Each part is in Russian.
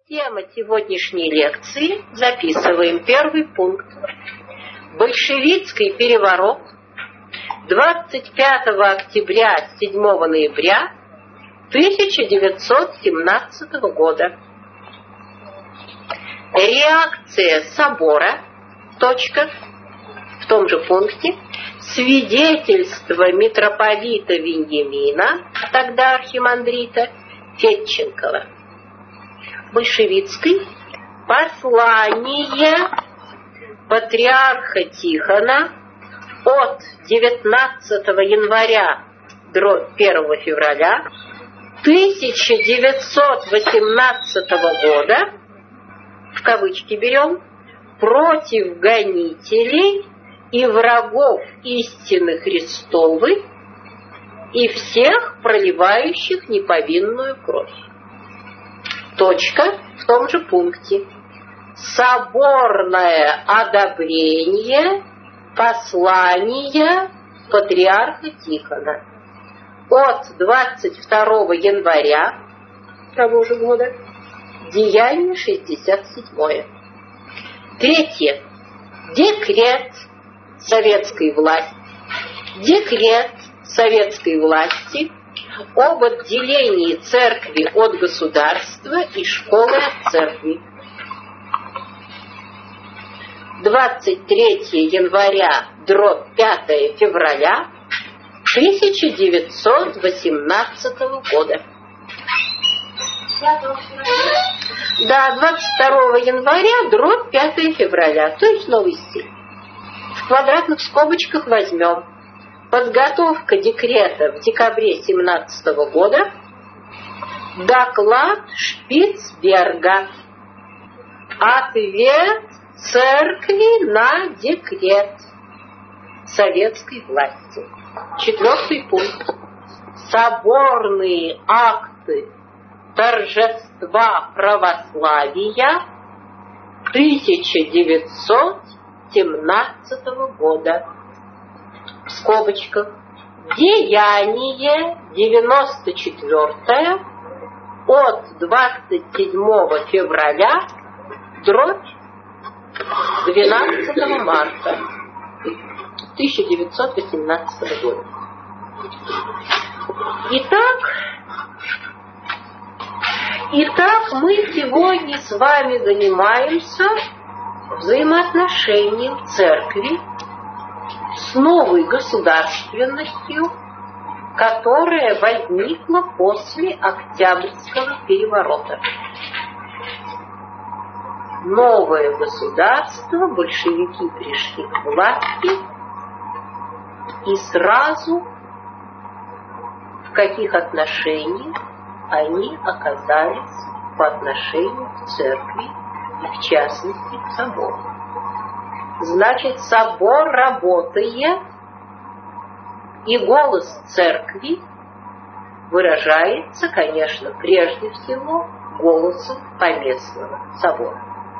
Тема сегодняшней лекции. Записываем первый пункт. Большевистский переворот 25 октября 7 ноября 1917 года. Реакция собора. Точка. В том же пункте. Свидетельство митрополита Вениамина, тогда архимандрита Федченкова. Большевицкий. Послание патриарха Тихона от 19 января до 1 февраля 1918 года, в кавычки берем, против гонителей и врагов истины Христовой и всех проливающих неповинную кровь. Точка в том же пункте. Соборное одобрение послания патриарха Тихона от 22 января того же года, деяние 67. Третье. Декрет советской власти об отделении церкви от государства и школы от церкви. 23 января до 5 февраля 1918 года. Да, 22 января до 5 февраля, то есть новый стиль. В квадратных скобочках возьмем. Подготовка декрета в декабре 17 года. Доклад Шпицберга. Ответ церкви на декрет советской власти. 4 пункт. Соборные акты торжества православия 1917 года. В скобочках. Деяние 94 от 27 февраля дробь 12 марта 1918 года. Итак, мы сегодня с вами занимаемся взаимоотношением церкви с новой государственностью, которая возникла после Октябрьского переворота. Новое государство, большевики пришли к власти, и сразу в каких отношениях они оказались по отношению к церкви и в частности к собору. Значит, собор, работая, и голос церкви выражается, конечно, прежде всего голосом поместного собора.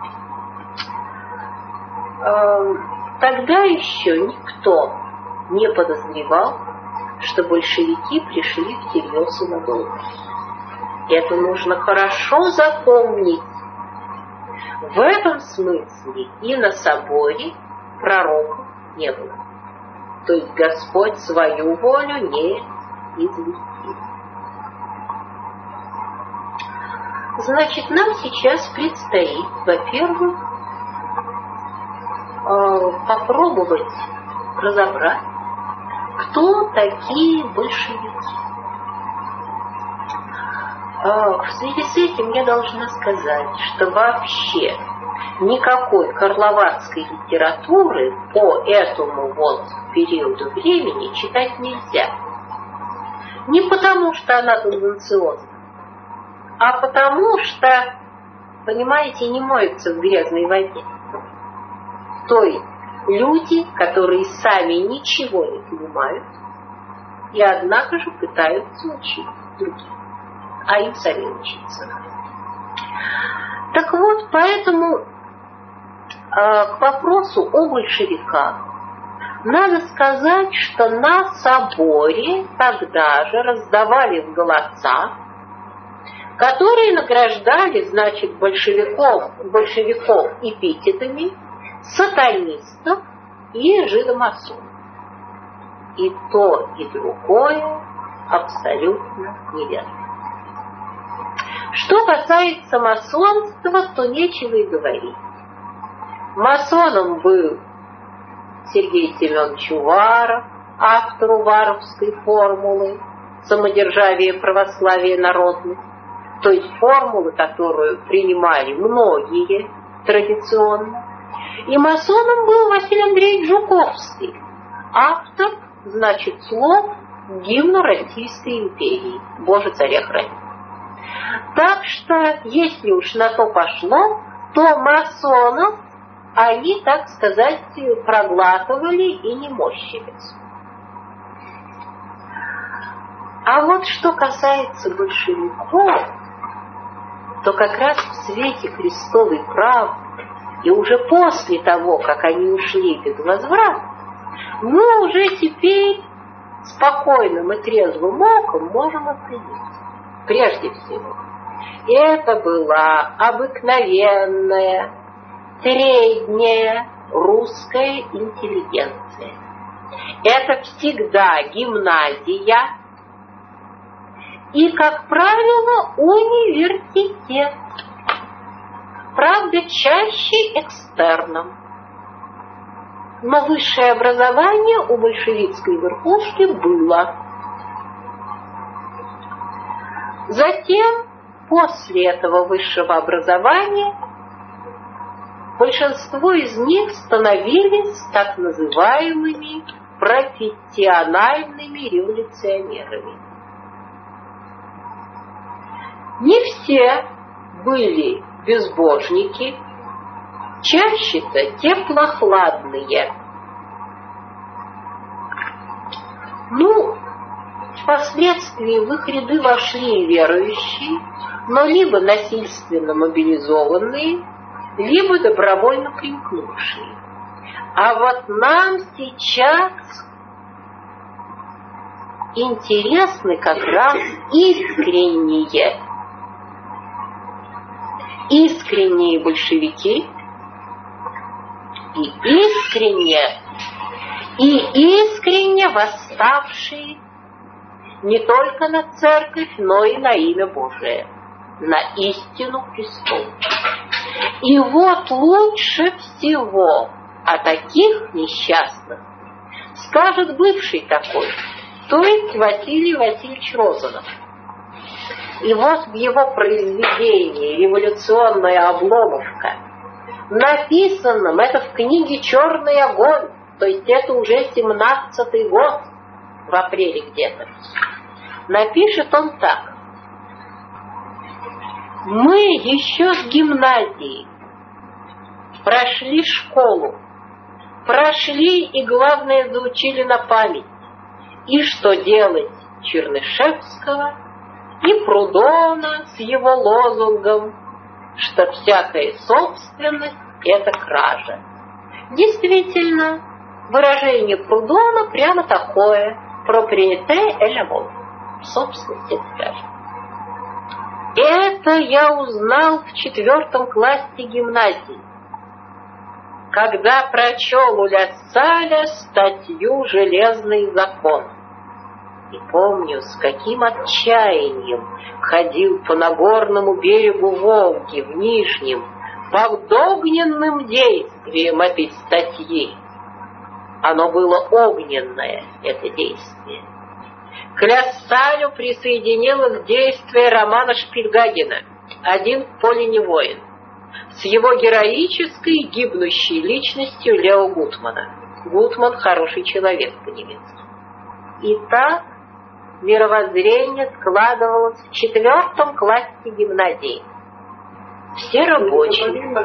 Тогда еще никто не подозревал, что большевики пришли всерьез и надолго. Это нужно хорошо запомнить. В этом смысле и на соборе пророков не было. То есть Господь свою волю не известил. Значит, нам сейчас предстоит, во-первых, попробовать разобрать, кто такие большевики. В связи с этим я должна сказать, что вообще никакой карловацкой литературы по этому периоду времени читать нельзя. Не потому, что она тенденциозна, а потому, что, понимаете, не моются в грязной воде. То есть люди, которые сами ничего не понимают, и однако же пытаются учить других, а им сами учиться. Так вот, поэтому к вопросу о большевиках надо сказать, что на соборе тогда же раздавали в голоса которые награждали, значит, большевиков эпитетами сатанистов и жидомасонов. И то, и другое абсолютно неверно. Что касается масонства, то нечего и говорить. Масоном был Сергей Семенович Уваров, автор Уваровской формулы «Самодержавие, православие, народность», то есть формулы, которую принимали многие традиционно. И масоном был Василий Андреевич Жуковский, автор, значит, слов гимну Российской империи «Боже, царя храни». Так что, если уж на то пошло, то масонов они, так сказать, проглатывали и не морщились. А вот что касается большевиков, то как раз в свете Христовой правды и уже после того, как они ушли без возврата, мы уже теперь спокойным и трезвым оком можем оценить. Прежде всего, это была обыкновенная, средняя русская интеллигенция. Это всегда гимназия и, как правило, университет. Правда, чаще экстерном. Но высшее образование у большевистской верхушки было. Затем, после этого высшего образования, большинство из них становились так называемыми профессиональными революционерами. Не все были безбожники, чаще-то теплохладные. Впоследствии в их ряды вошли верующие, но либо насильственно мобилизованные, либо добровольно примкнувшие. А вот нам сейчас интересны как раз искренние большевики и искренне восставшие не только на церковь, но и на имя Божие, на истину Христову. И вот лучше всего о таких несчастных скажет бывший такой, то есть Василий Васильевич Розанов. И вот в его произведении «Революционная обломовка», написанном, это в книге «Черный огонь», то есть это уже 17-й год, в апреле где-то, напишет он так. Мы еще с гимназии прошли школу, прошли и, главное, заучили на память. И что делать Чернышевского и Прудона с его лозунгом, что всякая собственность – это кража. Действительно, выражение Прудона прямо такое – propriété et la vol, собственность – это кража. Это я узнал в 4 классе гимназии, когда прочел у Ля-Салля статью «Железный закон». И помню, с каким отчаянием ходил по Нагорному берегу Волги, в Нижнем, под огненным действием этой статьи. Оно было огненное, это действие. К Ля-Саллю присоединилось действие романа Шпильгагена «Один в поле не воин» с его героической, гибнущей личностью Лео Гутмана. Гутман – хороший человек по-немецки. И так мировоззрение складывалось в 4 классе гимназии. Все рабочие.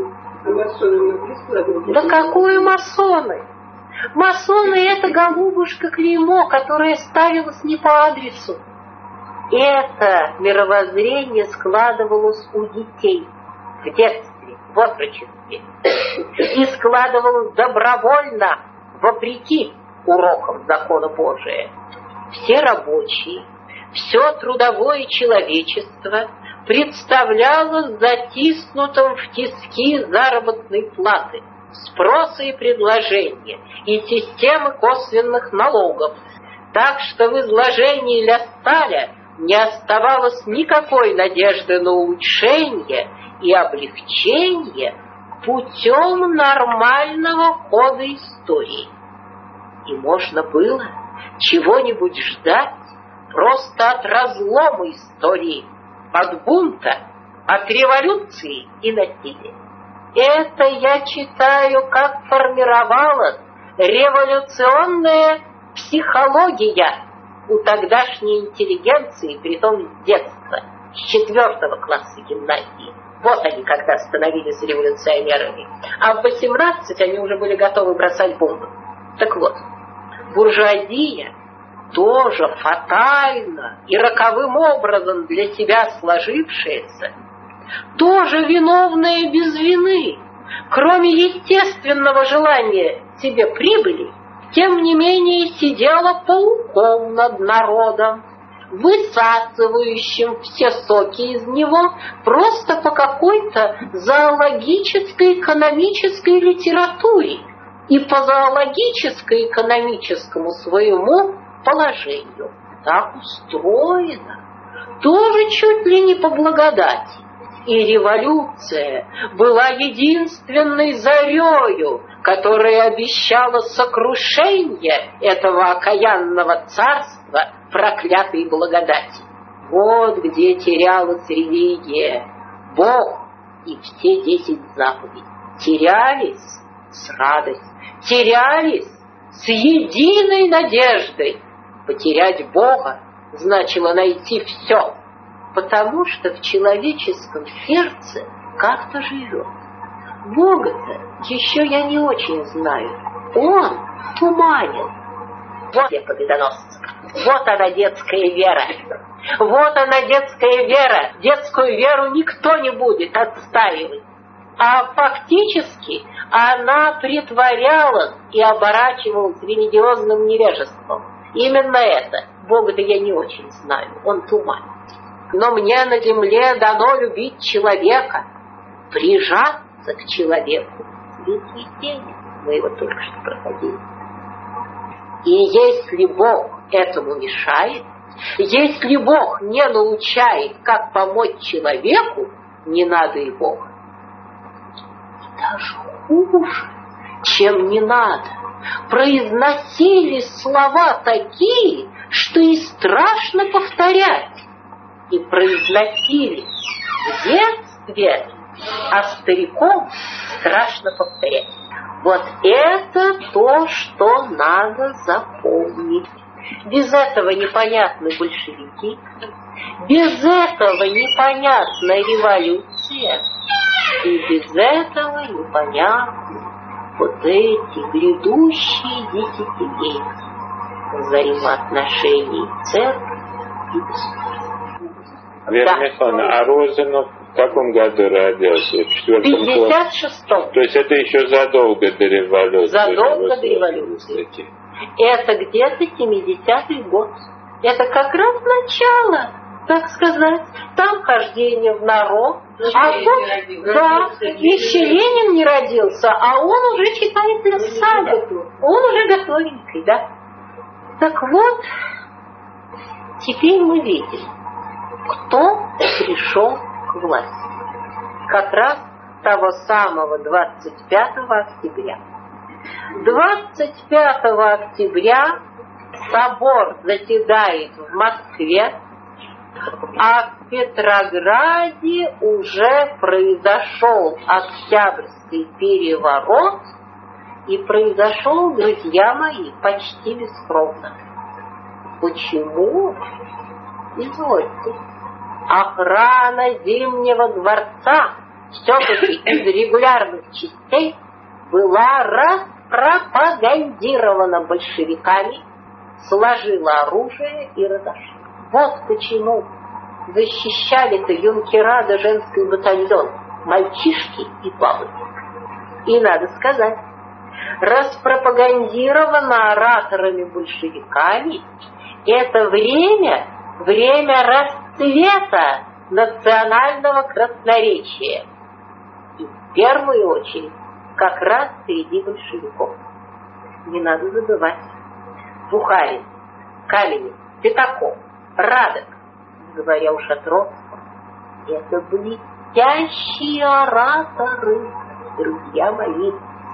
Да какое масоны? Масоны – это, голубушка, клеймо, которое ставилось не по адресу. Это мировоззрение складывалось у детей в детстве, в отрочестве. И складывалось добровольно, вопреки урокам закона Божия. Все рабочие, все трудовое человечество представлялось затиснутым в тиски заработной платы, спроса и предложения и системы косвенных налогов, так что в изложении Лясталя не оставалось никакой надежды на улучшение и облегчение путем нормального хода истории. И можно было чего-нибудь ждать просто от разлома истории, от бунта, от революции и насилия. Это я читаю, как формировалась революционная психология у тогдашней интеллигенции, притом с детства, с 4 класса гимназии. Вот они когда становились революционерами. А в 18 они уже были готовы бросать бомбы. Так вот, буржуазия тоже фатально и роковым образом для себя сложившаяся, тоже виновная без вины, кроме естественного желания себе прибыли, тем не менее сидела пауком над народом, высасывающим все соки из него просто по какой-то зоологической экономической литературе и по зоологическо-экономическому своему положению. Так устроено, тоже чуть ли не по благодати. И революция была единственной зарею, которая обещала сокрушение этого окаянного царства проклятой благодати. Вот где терялась религия, Бог и все 10 заповедей. Терялись с радостью, терялись с единой надеждой. Потерять Бога значило найти все, потому что в человеческом сердце как-то живет. Бога-то еще я не очень знаю. Он туманен. Вот я победоносца. Вот она детская вера. Вот она детская вера. Детскую веру никто не будет отстаивать. А фактически она притворялась и оборачивалась религиозным невежеством. Именно это. Бога-то я не очень знаю. Он туманен. Но мне на земле дано любить человека, прижаться к человеку. Великие тени, мы его только что проходили. И если Бог этому мешает, если Бог не научает, как помочь человеку, не надо и Бога. И даже хуже, чем не надо, произносились слова такие, что и страшно повторять. И произносили в детстве, а стариком страшно повторять. Вот это то, что надо запомнить. Без этого непонятны большевики, без этого непонятна революция, и без этого непонятны вот эти грядущие десятилетия взаимоотношений церкви и государства. Вера Михайловна, а Розанов в каком году родился? В 56-м. То есть это еще задолго до революции? Задолго до революции. Это где-то 70-й год. Это как раз начало, так сказать. Там хождение в народ. А тут, да, еще Ленин не родился, а он уже читает Лясаля. Он уже готовенький, да. Так вот, теперь мы видим, кто пришел к власти. Как раз того самого 25 октября. 25 октября собор заседает в Москве, а в Петрограде уже произошел Октябрьский переворот, и произошел, друзья мои, почти бескровно. Почему? Извольте. Охрана Зимнего дворца все-таки из регулярных частей была распропагандирована большевиками, сложила оружие и разошла. Вот почему защищали-то юнкера да женский батальон, мальчишки и бабы. И надо сказать, распропагандировано ораторами-большевиками это время расцвета национального красноречия. И в первую очередь как раз среди большевиков. Не надо забывать. Бухарин, Калинин, Пятаков, Радек, не говоря уж о Троцком, это блестящие ораторы, друзья мои.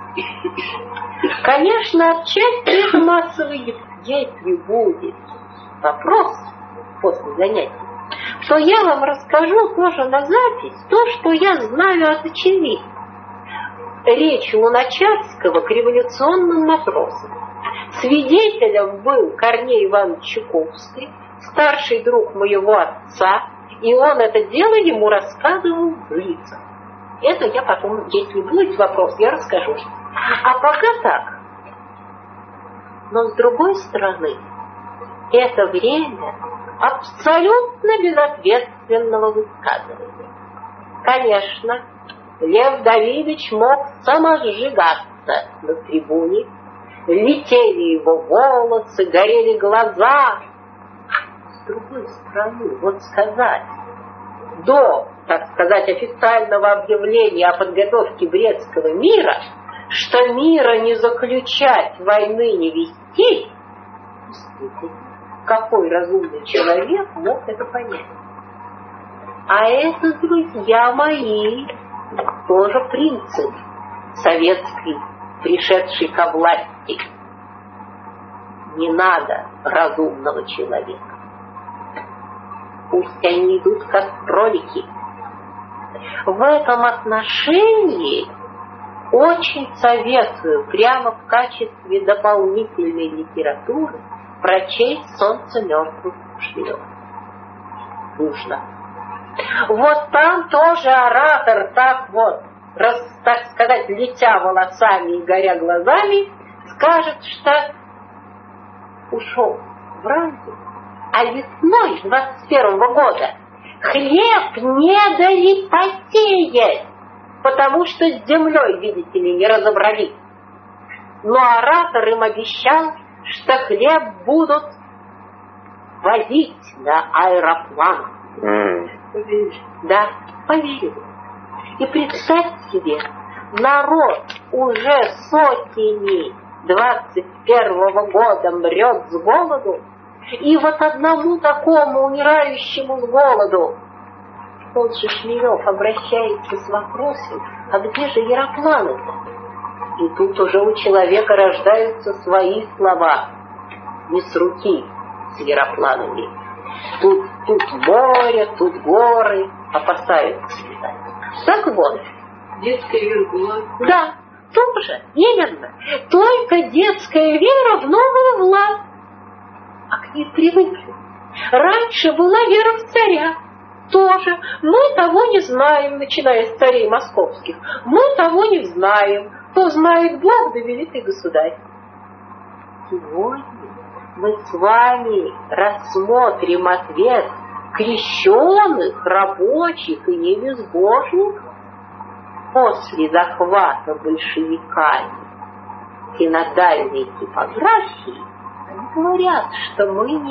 Конечно, отчасти это массовый, если будет вопрос после занятий, то я вам расскажу тоже на запись то, что я знаю от очевидцев. Речь Луначарского к революционным матросам. Свидетелем был Корней Иванович Чуковский, старший друг моего отца, и он это дело ему рассказывал в лицах. Это я потом, если будет вопрос, я расскажу. А пока так. Но с другой стороны, это время абсолютно безответственного высказывания. Конечно, Лев Давидович мог самосжигаться на трибуне, летели его волосы, горели глаза. С другой стороны, вот сказать, до, так сказать, официального объявления о подготовке Брестского мира, что мира не заключать, войны не вести, какой разумный человек мог это понять? А это, друзья мои, тоже принцип советский, пришедший ко власти. Не надо разумного человека. Пусть они идут как кролики. В этом отношении очень советую прямо в качестве дополнительной литературы прочесть «Солнце мертвых Шведов». Нужно. Вот там тоже оратор так вот, так сказать, летя волосами и горя глазами, скажет, что ушел в разум, а весной 21 года хлеб не дали посеять, потому что с землей, видите ли, не разобрались. Но оратор им обещал, что хлеб будут возить на аэропланах. Да, поверил. И представь себе, народ уже сотнями 21 года мрет с голоду, и вот одному такому умирающему с голоду тот же Шмелев обращается с вопросом: а где же аэропланы-то? И тут уже у человека рождаются свои слова. Не с руки с аэропланами. Тут море, тут горы, опасаются летать. Так вот. Детская вера была? Да, тоже, именно. Только детская вера в новую власть. А к ней привыкли. Раньше была вера в царя. Тоже. Мы того не знаем, начиная с царей московских. Мы того не знаем. То знает Бог, да великий государь. Сегодня мы с вами рассмотрим ответ крещеных, рабочих и небезбожников после захвата большевиками синодальной типографии. Они говорят, что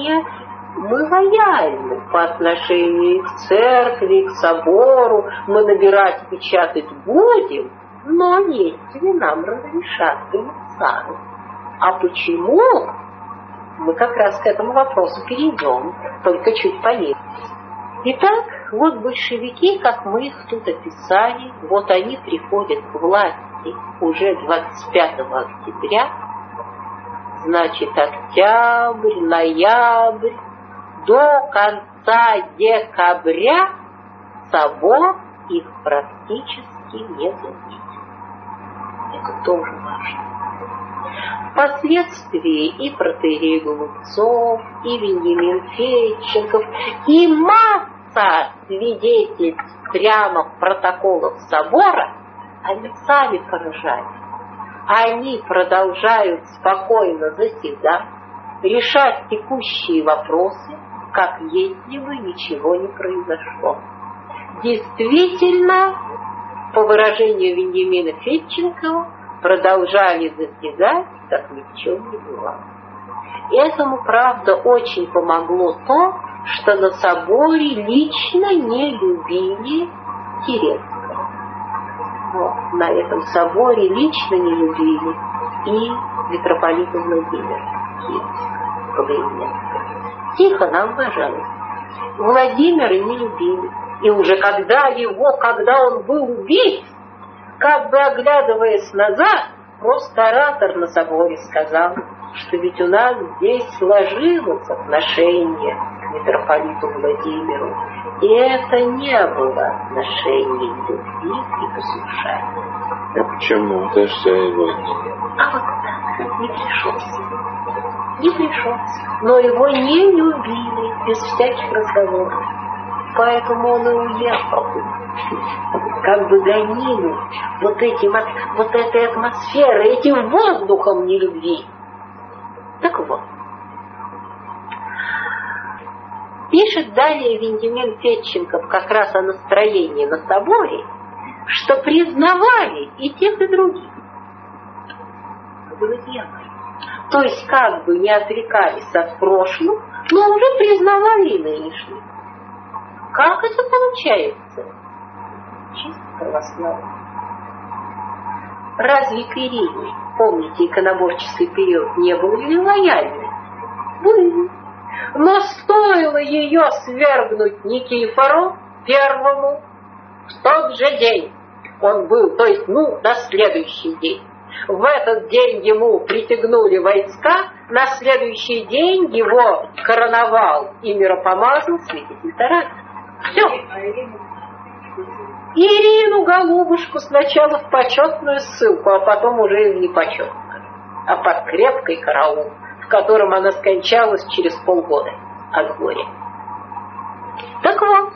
мы лояльны по отношению к церкви, к собору, мы набирать, печатать будем, но если нам разрешат комиссары. А почему? Мы как раз к этому вопросу перейдем, только чуть пониже. Итак, вот большевики, как мы их тут описали, вот они приходят к власти уже 25 октября, значит, октябрь, ноябрь, до конца декабря собор их практически не заметил. Это тоже важно. Впоследствии и протоиерей Голубцов, и Вениамин Федченков, и масса свидетельств прямо в протоколах собора, они сами поражают. Они продолжают спокойно заседать, решать текущие вопросы, как если бы ничего не произошло. Действительно, по выражению Вениамина Федченкова, продолжали заседать, как ни в чем не бывало. Этому, правда, очень помогло то, что на соборе лично не любили Терецкого. Вот, на этом соборе лично не любили и митрополита Владимира Киевского. Тихона обожали. Владимира не любили. И уже когда он был убит, как бы оглядываясь назад, просто оратор на соборе сказал, что ведь у нас здесь сложилось отношение к митрополиту Владимиру, и это не было отношение любви и послушания. А почему? Даже за его А вот так, не пришелся. Не пришелся. Но его не любили, без всяких разговоров. Поэтому он и уехал. Как бы гонили вот этой атмосферой, этим воздухом нелюбви. Так вот. Пишет далее Вениамин Федченков как раз о настроении на соборе, что признавали и тех, и других. Друзья мои. То есть как бы не отрекались от прошлых, но уже признавали нынешних. Как это получается? Чисто православно. Разве к Ирине, помните, иконоборческий период, не были лояльны? Были. Но стоило ее свергнуть Никифору Первому, в тот же день он был, то есть, на следующий день. В этот день ему притягнули войска, на следующий день его короновал и миропомазал святитель Тарас. Все. Ирину, голубушку, сначала в почетную ссылку, а потом уже и в непочетную. А под крепкий караул, в котором она скончалась через полгода от горя. Так вот,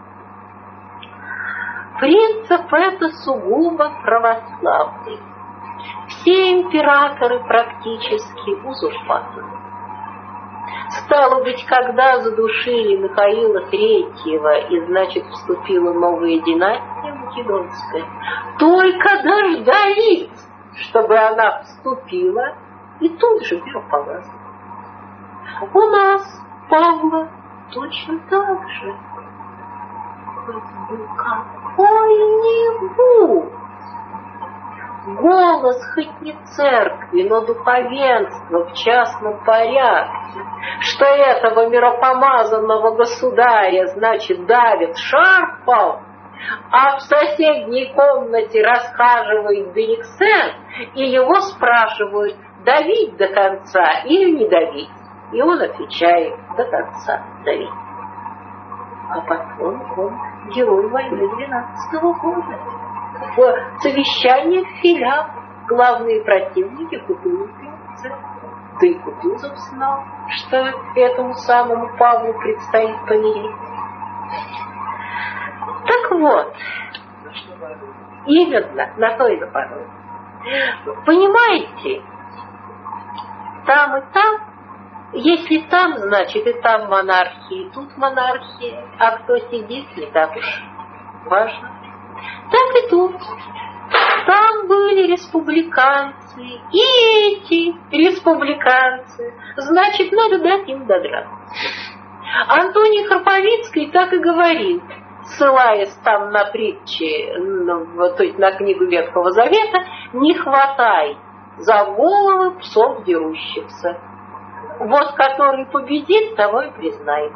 принцип это сугубо православный. Все императоры практически узурпаторы. Стало быть, когда задушили Михаила Третьего, и, значит, вступила новая династия Македонская, только дождались, чтобы она вступила, и тут же миропомазали. У нас Павла точно так же. Какой-нибудь голос хоть не церкви, но духовенства в частном порядке, что этого миропомазанного государя, значит, давит шарпом, а в соседней комнате расхаживает Бениксен, и его спрашивают, давить до конца или не давить. И он отвечает, до конца давить. А потом он герой войны 12-го года. В совещании филиал главные противники Кутузовцы. Да и Кутузов знал, что этому самому Павлу предстоит помирить. Так вот, именно на то и напорол. Понимаете, там и там, если там, значит и там монархия, и тут монархия, а кто сидит, не так уж важно. Так и тут. Там были республиканцы, и эти республиканцы. Значит, надо дать им додраться. Антоний Харповицкий так и говорит, ссылаясь там на притчи, то есть на книгу Ветхого Завета, не хватай за головы псов дерущихся. Вот который победит, того и признает.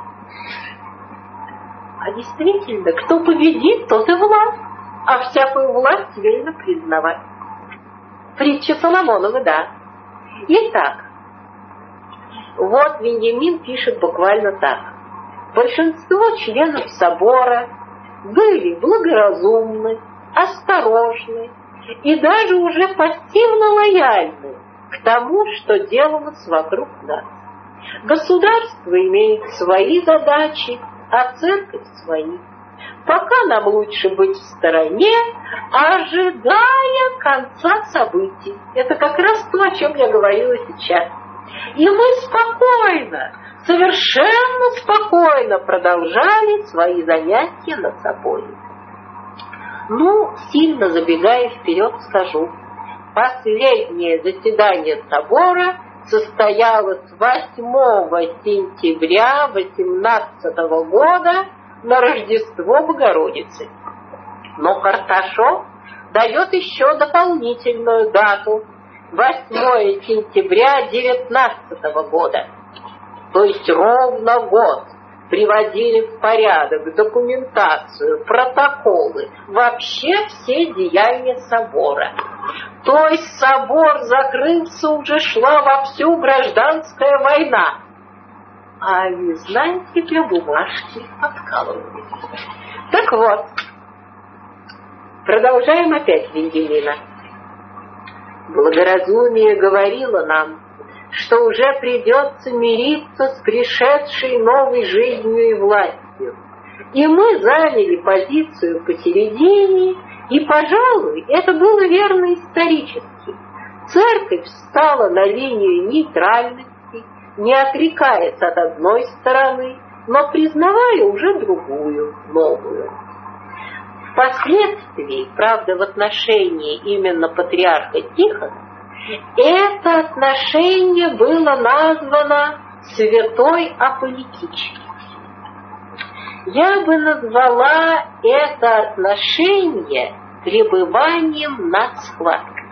А действительно, кто победит, тот и власть. А всякую власть велено признавать. Притча Соломонова, да. Итак, вот Вениамин пишет буквально так. Большинство членов собора были благоразумны, осторожны и даже уже пассивно лояльны к тому, что делалось вокруг нас. Государство имеет свои задачи, а церковь свои. Пока нам лучше быть в стороне, ожидая конца событий. Это как раз то, о чем я говорила сейчас. И мы спокойно, совершенно спокойно продолжали свои занятия над собой. Сильно забегая вперед, скажу. Последнее заседание собора состоялось 8 сентября 18 года на Рождество Богородицы. Но Карташов дает еще дополнительную дату – 8 сентября 19 года. То есть ровно год приводили в порядок документацию, протоколы, вообще все деяния собора. То есть собор закрылся, уже шла вовсю гражданская война. А вы знаете, для бумажки подкалывали. Так вот, продолжаем опять Венделина. Благоразумие говорило нам, что уже придется мириться с пришедшей новой жизнью и властью. И мы заняли позицию посередине, и, пожалуй, это было верно исторически. Церковь встала на линию нейтральности, не отрекаясь от одной стороны, но признавая уже другую, новую. Впоследствии, правда, в отношении именно патриарха Тихона, это отношение было названо святой аполитичностью. Я бы назвала это отношение пребыванием над схваткой.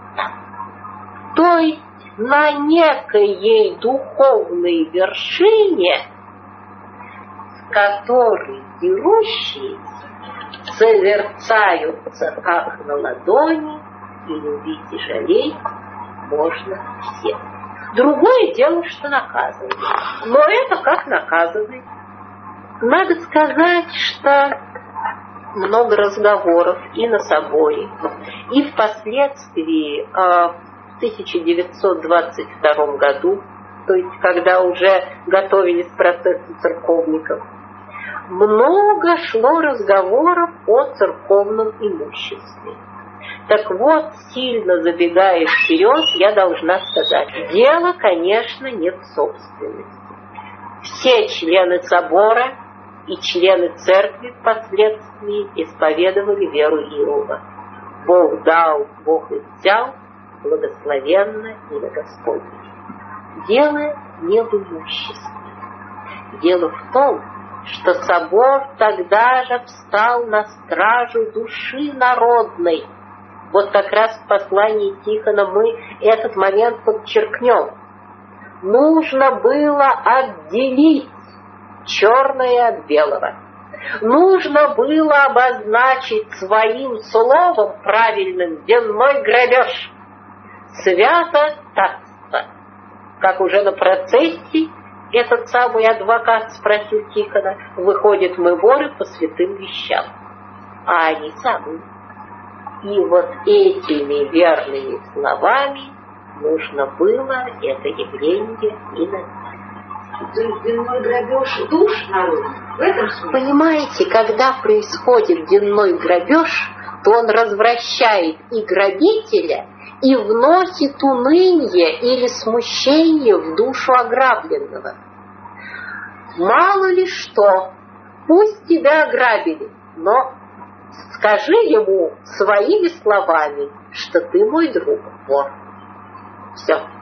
То есть на некой духовной вершине, с которой дерущиеся созерцаются как на ладони, и любить и жалеть можно всех. Другое дело, что наказывает. Но это как наказывает. Надо сказать, что много разговоров и на соборе, и впоследствии в 1922 году, то есть когда уже готовились процессы церковников, много шло разговоров о церковном имуществе. Так вот, сильно забегая вперед, я должна сказать, дело, конечно, не в собственности. Все члены собора и члены церкви впоследствии исповедовали веру Иова. Бог дал, Бог и взял, благословенно имя Господне. Дело не в имуществе. Дело в том, что собор тогда же встал на стражу души народной. Вот как раз в послании Тихона мы этот момент подчеркнем. Нужно было отделить черное от белого. Нужно было обозначить своим словом правильным денной грабеж. Свято-татство. Как уже на процессе этот самый адвокат спросил Тихона, выходит, мы воры по святым вещам. А они самые. И вот этими верными словами нужно было это явление и назвать. То есть денной грабеж душ народа? В этом смысле? Понимаете, когда происходит денной грабеж, то он развращает и грабителя, и вносит уныние или смущение в душу ограбленного. Мало ли что, пусть тебя ограбили, но скажи ему своими словами, что ты мой друг, вор. Все.